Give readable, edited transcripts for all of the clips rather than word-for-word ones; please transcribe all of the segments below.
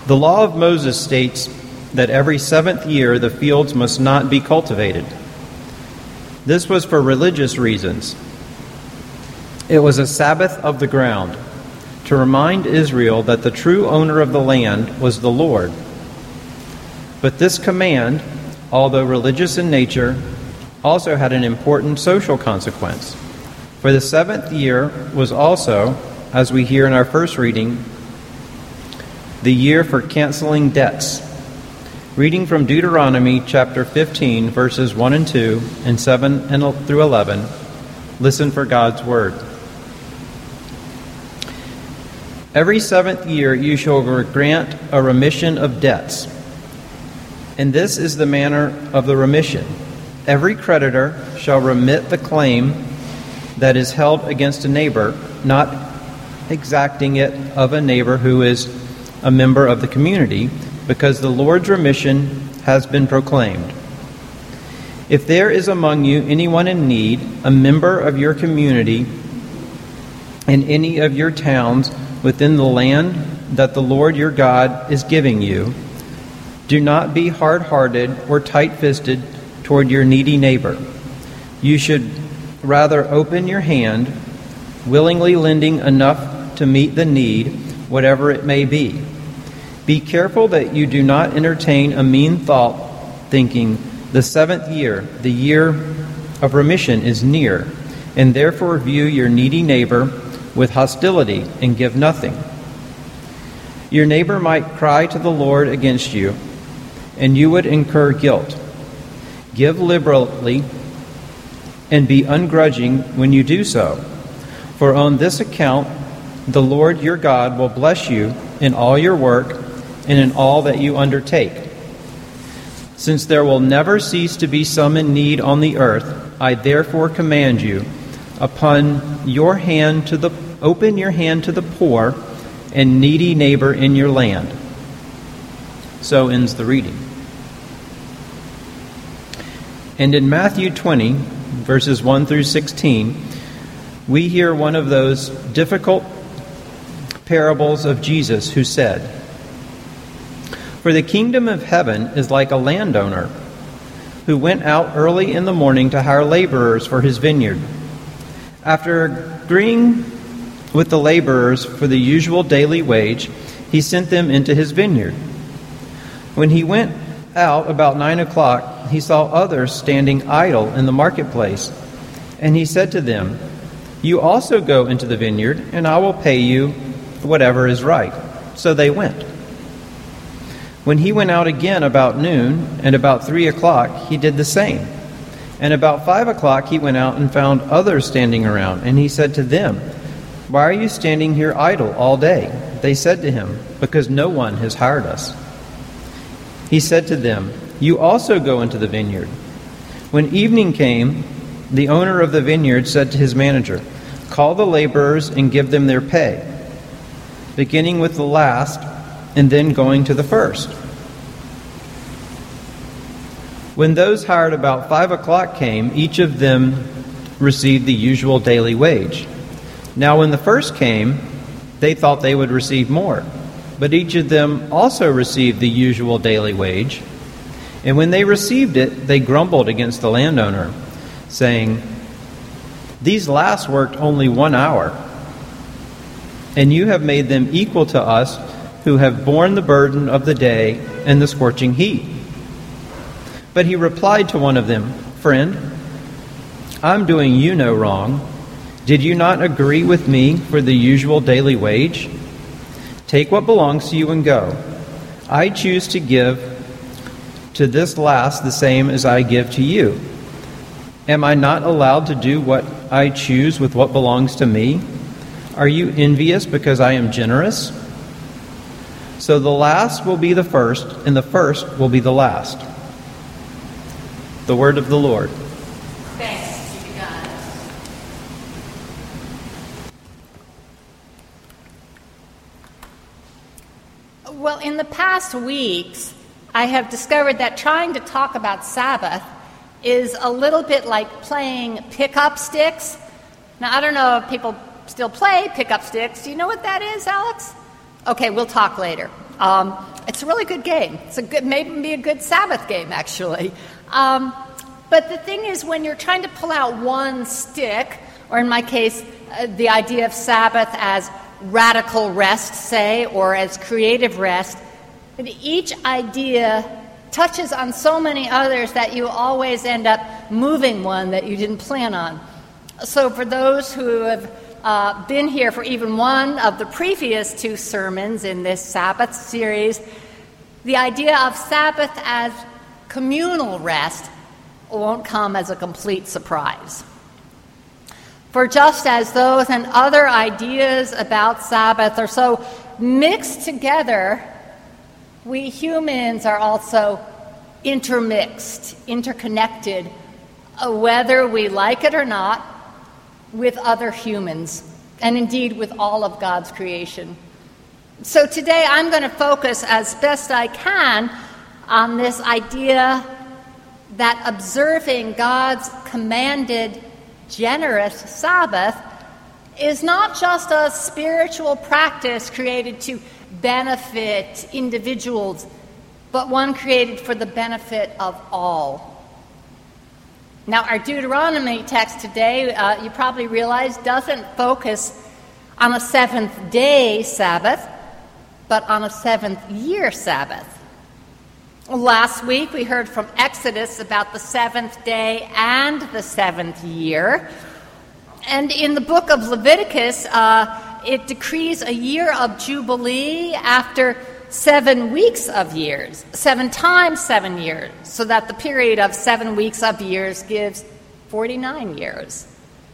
The law of Moses states that every 7th year the fields must not be cultivated. This was for religious reasons. It was a Sabbath of the ground, to remind Israel that the true owner of the land was the Lord. But this command, although religious in nature, also had an important social consequence. For the 7th year was also, as we hear in our first reading, the year for canceling debts. Reading from Deuteronomy chapter 15, verses 1 and 2, and 7 through 11, listen for God's word. Every 7th year you shall grant a remission of debts. And this is the manner of the remission. Every creditor shall remit the claim that is held against a neighbor, not exacting it of a neighbor who is a member of the community, because the Lord's remission has been proclaimed. If there is among you anyone in need, a member of your community in any of your towns within the land that the Lord your God is giving you, do not be hard-hearted or tight-fisted toward your needy neighbor. You should rather open your hand, willingly lending enough to meet the need, whatever it may be. Be careful that you do not entertain a mean thought, thinking, the 7th year, the year of remission, is near, and therefore view your needy neighbor with hostility and give nothing. Your neighbor might cry to the Lord against you, and you would incur guilt. Give liberally and be ungrudging when you do so, for on this account the Lord your God will bless you in all your work and in all that you undertake. Since there will never cease to be some in need on the earth, I therefore command you, open your hand to the poor and needy neighbor in your land. So ends the reading. And in Matthew 20, verses 1 through 16, we hear one of those difficult parables of Jesus who said, "For the kingdom of heaven is like a landowner who went out early in the morning to hire laborers for his vineyard. After agreeing with the laborers for the usual daily wage, he sent them into his vineyard. When he went out about 9 o'clock, he saw others standing idle in the marketplace, and he said to them, 'You also go into the vineyard, and I will pay you whatever is right.' So they went. When he went out again about noon, and about 3 o'clock, he did the same. And about 5 o'clock he went out and found others standing around, and he said to them, 'Why are you standing here idle all day?' They said to him, 'Because no one has hired us.' He said to them, 'You also go into the vineyard.' When evening came, the owner of the vineyard said to his manager, 'Call the laborers and give them their pay, beginning with the last and then going to the first.' When those hired about 5 o'clock came, each of them received the usual daily wage. Now when the first came, they thought they would receive more, but each of them also received the usual daily wage. And when they received it, they grumbled against the landowner, saying, 'These last worked only 1 hour, and you have made them equal to us who have borne the burden of the day and the scorching heat.' But he replied to one of them, 'Friend, I'm doing you no wrong. Did you not agree with me for the usual daily wage? Take what belongs to you and go. I choose to give to this last the same as I give to you. Am I not allowed to do what I choose with what belongs to me? Are you envious because I am generous? So the last will be the first, and the first will be the last." The word of the Lord. Thanks be to God. Well, in the past weeks, I have discovered that trying to talk about Sabbath is a little bit like playing pick-up sticks. Now, I don't know if people still play pick-up sticks. Do you know what that is, Alex? Okay, we'll talk later. It's a really good game. Maybe a good Sabbath game, actually. But the thing is, when you're trying to pull out one stick, or in my case, the idea of Sabbath as radical rest, say, or as creative rest, each idea touches on so many others that you always end up moving one that you didn't plan on. So for those who have been here for even one of the previous two sermons in this Sabbath series, the idea of Sabbath as communal rest won't come as a complete surprise. For just as those and other ideas about Sabbath are so mixed together, we humans are also intermixed, interconnected, whether we like it or not, with other humans, and indeed with all of God's creation. So today I'm going to focus as best I can on this idea that observing God's commanded generous Sabbath is not just a spiritual practice created to benefit individuals, but one created for the benefit of all. Now, our Deuteronomy text today, you probably realize, doesn't focus on a seventh-day Sabbath, but on a seventh-year Sabbath. Last week, we heard from Exodus about the seventh day and the seventh year. And in the book of Leviticus, it decrees a year of Jubilee after 7 weeks of years, 7 times 7 years, so that the period of 7 weeks of years gives 49 years.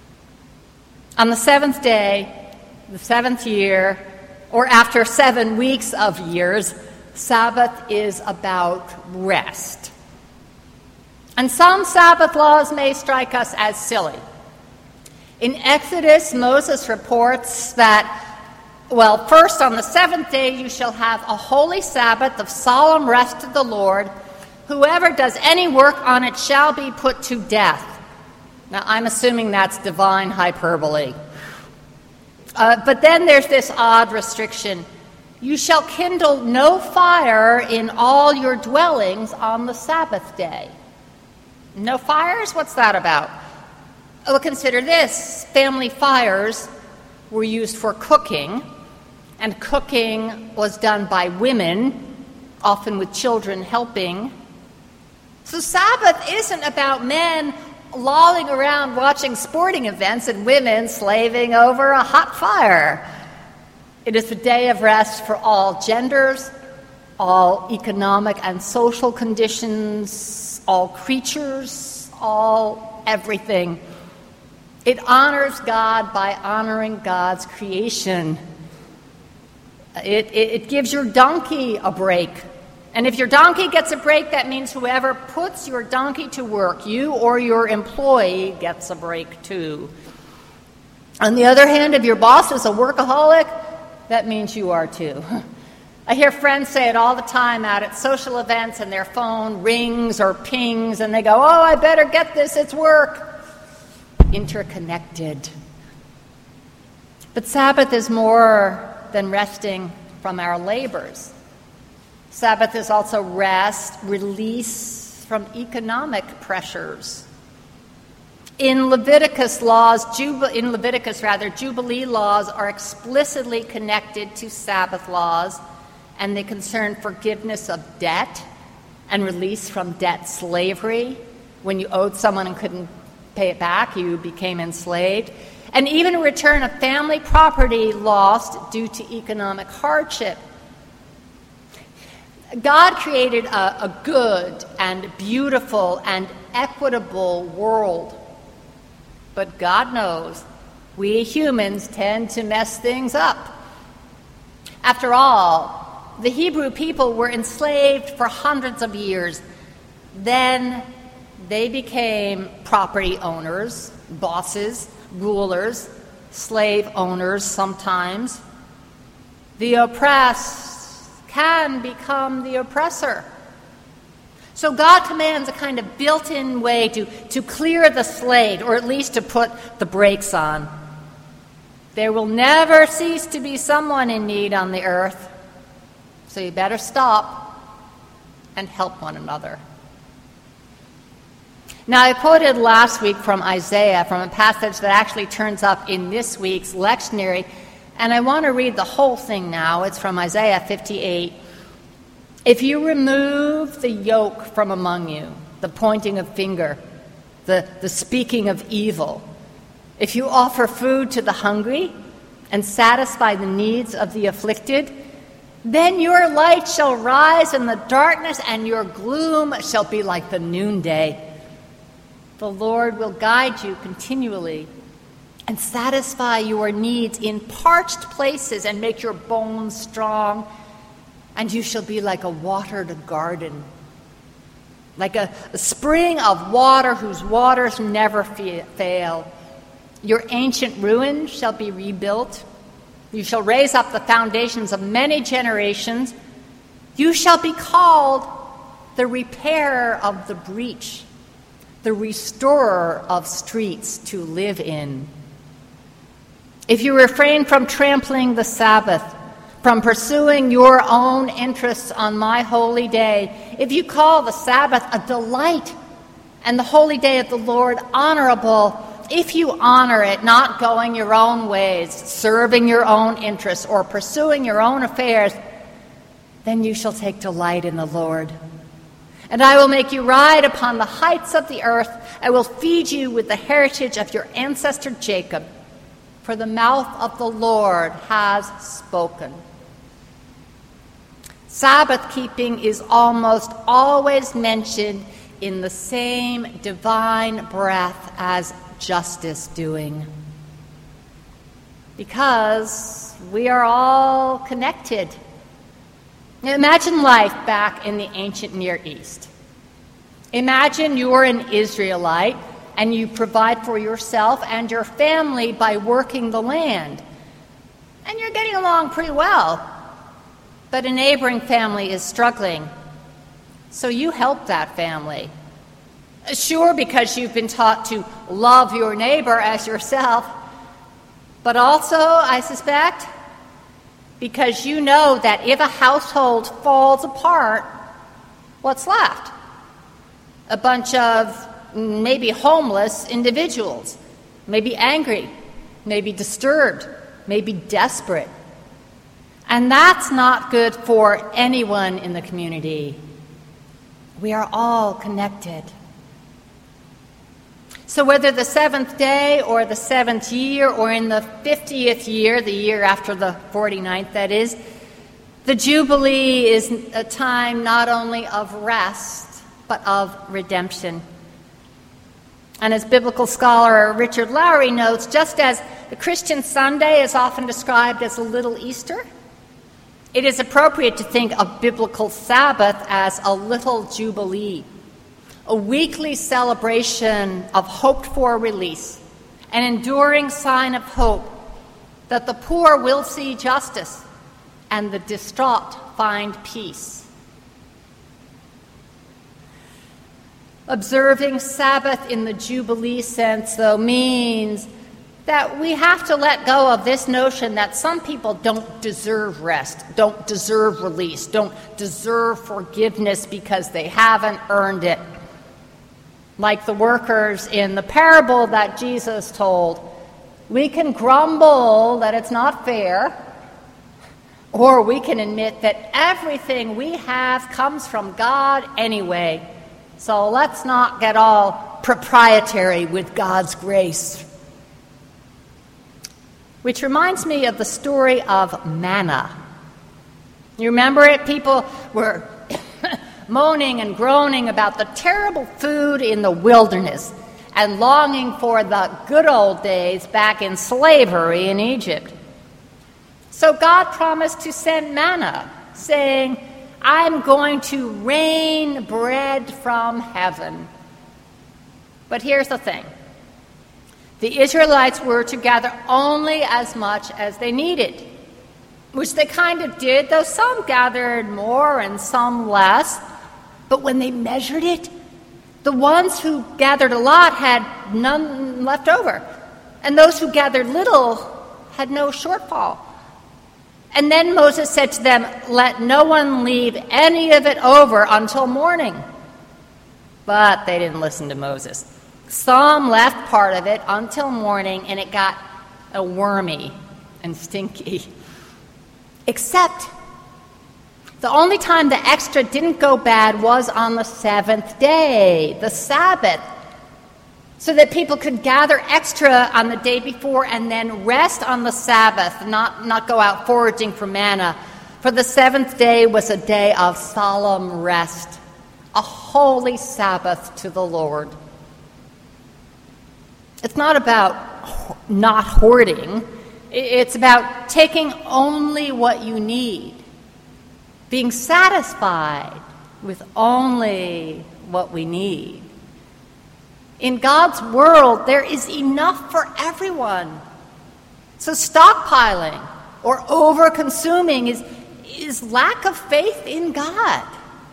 On the seventh day, the seventh year, or after 7 weeks of years, Sabbath is about rest. And some Sabbath laws may strike us as silly. In Exodus, Moses reports that, first on the seventh day you shall have a holy Sabbath of solemn rest to the Lord. Whoever does any work on it shall be put to death. Now, I'm assuming that's divine hyperbole. But then there's this odd restriction. You shall kindle no fire in all your dwellings on the Sabbath day. No fires? What's that about? Well, consider this. Family fires were used for cooking, and cooking was done by women, often with children helping. So Sabbath isn't about men lolling around watching sporting events and women slaving over a hot fire. It is a day of rest for all genders, all economic and social conditions, all creatures, all everything. It honors God by honoring God's creation. It gives your donkey a break. And if your donkey gets a break, that means whoever puts your donkey to work, you or your employee, gets a break too. On the other hand, if your boss is a workaholic, that means you are too. I hear friends say it all the time out at social events, and their phone rings or pings, and they go, "Oh, I better get this, it's work." Interconnected. But Sabbath is more than resting from our labors. Sabbath is also rest, release from economic pressures. In Leviticus, Jubilee laws are explicitly connected to Sabbath laws, and they concern forgiveness of debt and release from debt slavery. When you owed someone and couldn't pay it back, you became enslaved. And even a return of family property lost due to economic hardship. God created a good and beautiful and equitable world. But God knows we humans tend to mess things up. After all, the Hebrew people were enslaved for hundreds of years. Then they became property owners, bosses, rulers, slave owners sometimes. The oppressed can become the oppressor. So God commands a kind of built-in way to clear the slate, or at least to put the brakes on. There will never cease to be someone in need on the earth. So you better stop and help one another. Now, I quoted last week from Isaiah, from a passage that actually turns up in this week's lectionary, and I want to read the whole thing now. It's from Isaiah 58. If you remove the yoke from among you, the pointing of finger, the speaking of evil, if you offer food to the hungry and satisfy the needs of the afflicted, then your light shall rise in the darkness and your gloom shall be like the noonday. The Lord will guide you continually and satisfy your needs in parched places and make your bones strong, and you shall be like a watered garden, like a spring of water whose waters never fail. Your ancient ruins shall be rebuilt. You shall raise up the foundations of many generations. You shall be called the repairer of the breach, the restorer of streets to live in. If you refrain from trampling the Sabbath, from pursuing your own interests on my holy day, if you call the Sabbath a delight and the holy day of the Lord honorable, if you honor it, not going your own ways, serving your own interests, or pursuing your own affairs, then you shall take delight in the Lord. And I will make you ride upon the heights of the earth. I will feed you with the heritage of your ancestor Jacob, for the mouth of the Lord has spoken. Sabbath keeping is almost always mentioned in the same divine breath as justice doing, because we are all connected. Now, imagine life back in the ancient Near East. Imagine you're an Israelite and you provide for yourself and your family by working the land. And you're getting along pretty well. But a neighboring family is struggling. So you help that family. Sure, because you've been taught to love your neighbor as yourself. But also, I suspect, because you know that if a household falls apart, what's left? A bunch of maybe homeless individuals, maybe angry, maybe disturbed, maybe desperate. And that's not good for anyone in the community. We are all connected. So whether the seventh day or the seventh year or in the 50th year, the year after the 49th, that is, the Jubilee is a time not only of rest, but of redemption. And as biblical scholar Richard Lowry notes, just as the Christian Sunday is often described as a little Easter, it is appropriate to think of biblical Sabbath as a little Jubilee, a weekly celebration of hoped-for release, an enduring sign of hope that the poor will see justice and the distraught find peace. Observing Sabbath in the Jubilee sense, though, means that we have to let go of this notion that some people don't deserve rest, don't deserve release, don't deserve forgiveness because they haven't earned it. Like the workers in the parable that Jesus told, we can grumble that it's not fair, or we can admit that everything we have comes from God anyway. So let's not get all proprietary with God's grace. Which reminds me of the story of manna. You remember it? People were moaning and groaning about the terrible food in the wilderness and longing for the good old days back in slavery in Egypt. So God promised to send manna, saying, I'm going to rain bread from heaven. But here's the thing. The Israelites were to gather only as much as they needed, which they kind of did, though some gathered more and some less. But when they measured it, the ones who gathered a lot had none left over, and those who gathered little had no shortfall. And then Moses said to them, "Let no one leave any of it over until morning." But they didn't listen to Moses. Some left part of it until morning, and it got wormy and stinky. Except the only time the extra didn't go bad was on the seventh day, the Sabbath, so that people could gather extra on the day before and then rest on the Sabbath, not go out foraging for manna. For the seventh day was a day of solemn rest, a holy Sabbath to the Lord. It's not about not hoarding. It's about taking only what you need, being satisfied with only what we need. In God's world, there is enough for everyone. So stockpiling or over-consuming is lack of faith in God.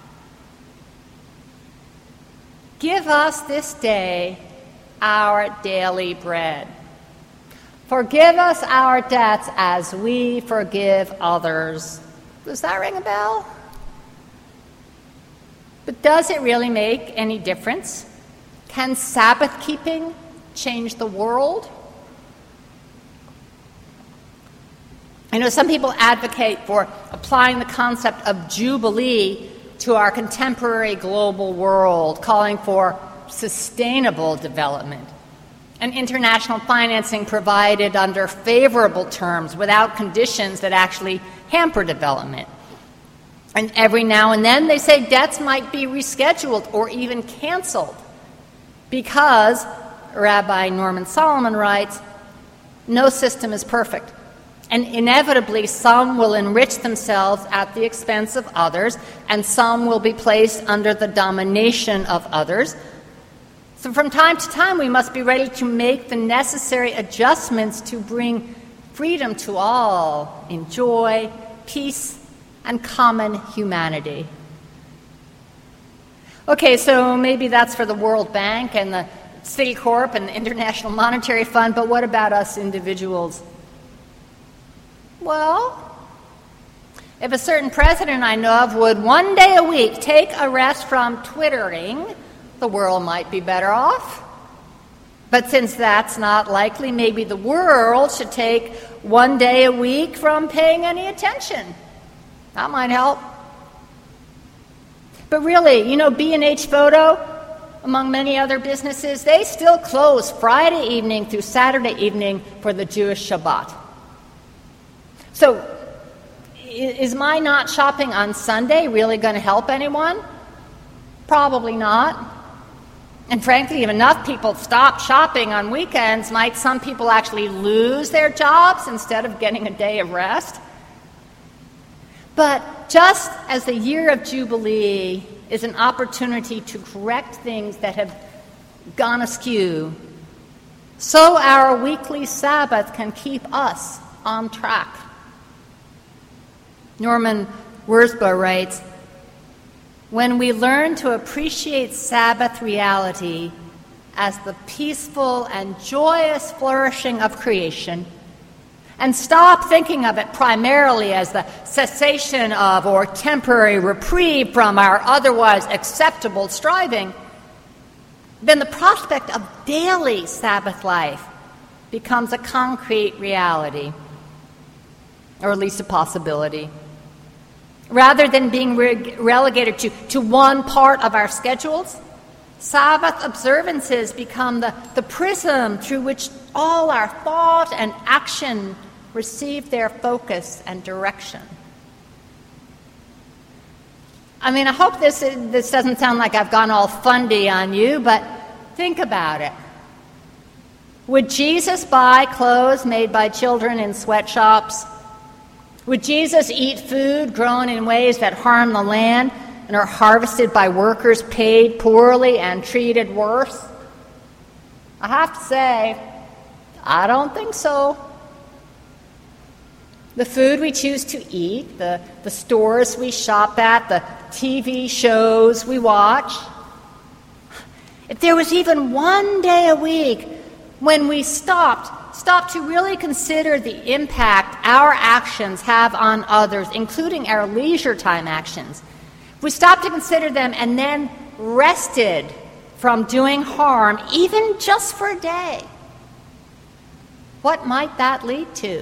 Give us this day our daily bread. Forgive us our debts as we forgive others. Does that ring a bell? But does it really make any difference? Can Sabbath keeping change the world? I know some people advocate for applying the concept of Jubilee to our contemporary global world, calling for sustainable development and international financing provided under favorable terms without conditions that actually hamper development. And every now and then they say debts might be rescheduled or even canceled because, Rabbi Norman Solomon writes, no system is perfect. And inevitably, some will enrich themselves at the expense of others, and some will be placed under the domination of others. So from time to time, we must be ready to make the necessary adjustments to bring freedom to all in joy, peace, and common humanity. Okay, so maybe that's for the World Bank and the Citicorp and the International Monetary Fund, but what about us individuals? Well, if a certain president I know of would one day a week take a rest from Twittering, the world might be better off. But since that's not likely, maybe the world should take one day a week from paying any attention. That might help. But really, B&H Photo, among many other businesses, they still close Friday evening through Saturday evening for the Jewish Shabbat. So, is my not shopping on Sunday really going to help anyone? Probably not. And frankly, if enough people stop shopping on weekends, might some people actually lose their jobs instead of getting a day of rest? But just as the year of Jubilee is an opportunity to correct things that have gone askew, so our weekly Sabbath can keep us on track. Norman Wurzba writes, "When we learn to appreciate Sabbath reality as the peaceful and joyous flourishing of creation, and stop thinking of it primarily as the cessation of or temporary reprieve from our otherwise acceptable striving, then the prospect of daily Sabbath life becomes a concrete reality, or at least a possibility. Rather than being relegated to one part of our schedules, Sabbath observances become the prism through which all our thought and action receive their focus and direction." I mean, I hope this doesn't sound like I've gone all fundy on you, but think about it. Would Jesus buy clothes made by children in sweatshops? Would Jesus eat food grown in ways that harm the land and are harvested by workers paid poorly and treated worse? I have to say, I don't think so. The food we choose to eat, the stores we shop at, the TV shows we watch. If there was even one day a week when we stopped stop to really consider the impact our actions have on others, including our leisure time actions, if we stop to consider them and then rested from doing harm, even just for a day, what might that lead to?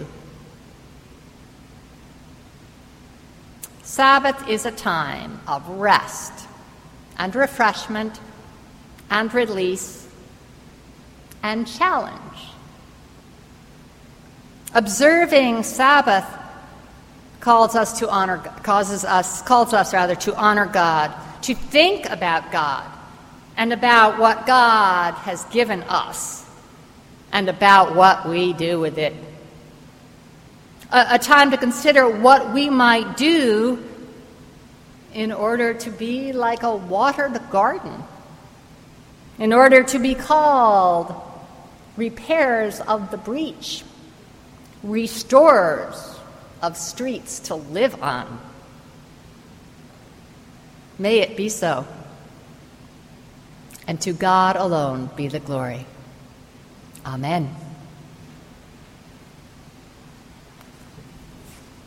Sabbath is a time of rest and refreshment and release and challenge. Observing Sabbath calls us to honor God, to think about God and about what God has given us and about what we do with it. A time to consider what we might do in order to be like a watered garden, in order to be called repairs of the breach, restorers of streets to live on. May it be so. And to God alone be the glory. Amen.